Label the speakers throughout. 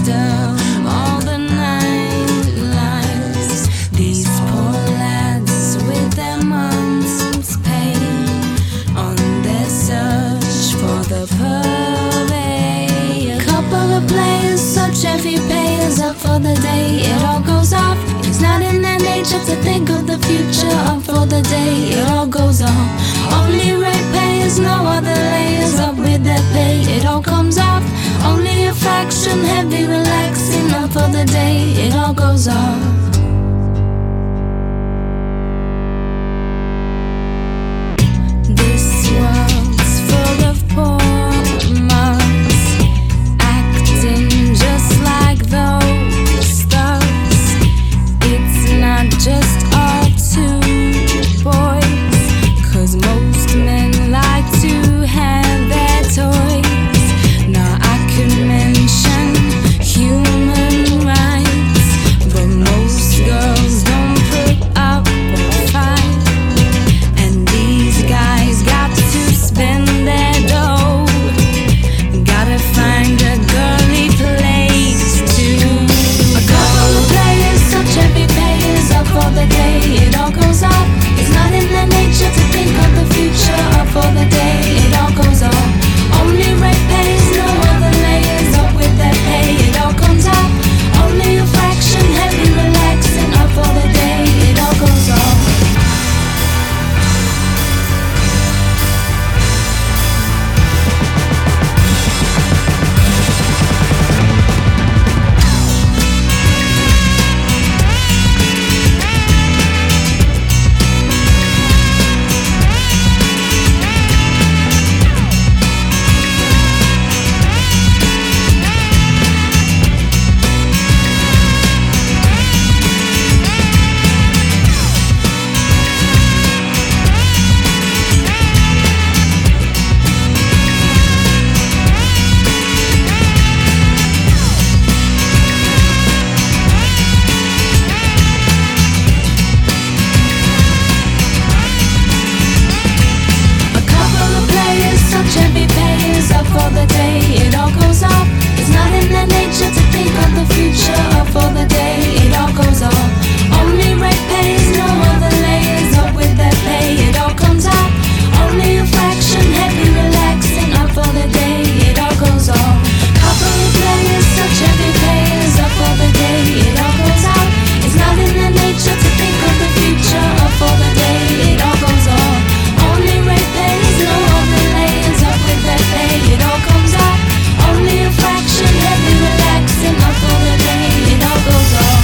Speaker 1: after all the night lights. These poor lads with their month's pay on their search for the purveyor. Couple of players, such heavy payers up for the day. It all goes off. It's not in their nature to think of the future. Up for the day, it all goes on. Only ratepayers, no other layers. Up with their pay, it all comes off. Only a fraction, heavy relaxing. Up for the day, it all goes off. This world's full of poor mugs, acting just like those thugs. It's not just our two boys, 'cause most men like to have their toys. Now I could mention human rights, but most girls don't put up a fight. And these guys got to spend their dough, gotta find a girly place to go. A couple of players, such heavy payers, up for the day, it all goes up. It's not in their nature to think of the future. Up for the day, it all goes on. Only ratepayers, no other layers. Up with their pay, it all comes up. Only a fraction, heavy relaxing. Up for the day, it all goes on. Heavy payers, up for the day, it all goes up. It's not in their nature to think of the future. Up for the day, it all goes on. Only ratepayers, no other layers. Up with their pay, it all comes up. Only a fraction, heavy relaxing. Up for the day, it all goes on. Couple of players, such heavy payers. Up for the day, it all goes up. It's not in their nature to think of the future. Up for the day, it all goes on. Only ratepayers, no other layers. Up with their pay, it all comes up. Only a fraction, heavy relaxing. Up for the day, it all goes on.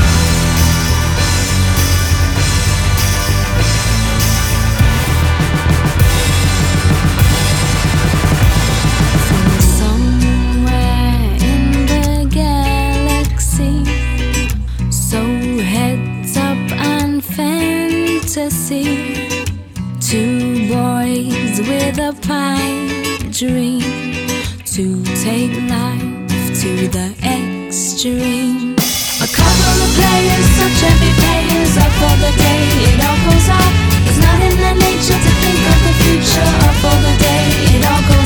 Speaker 1: From somewhere in the galaxy, so heads up and fantasy. Two boys with a pipe dream to take life to the extreme. A couple of players, such heavy payers. Up for the day, it all goes up. It's not in their nature to think of the future. Up for the day, it all goes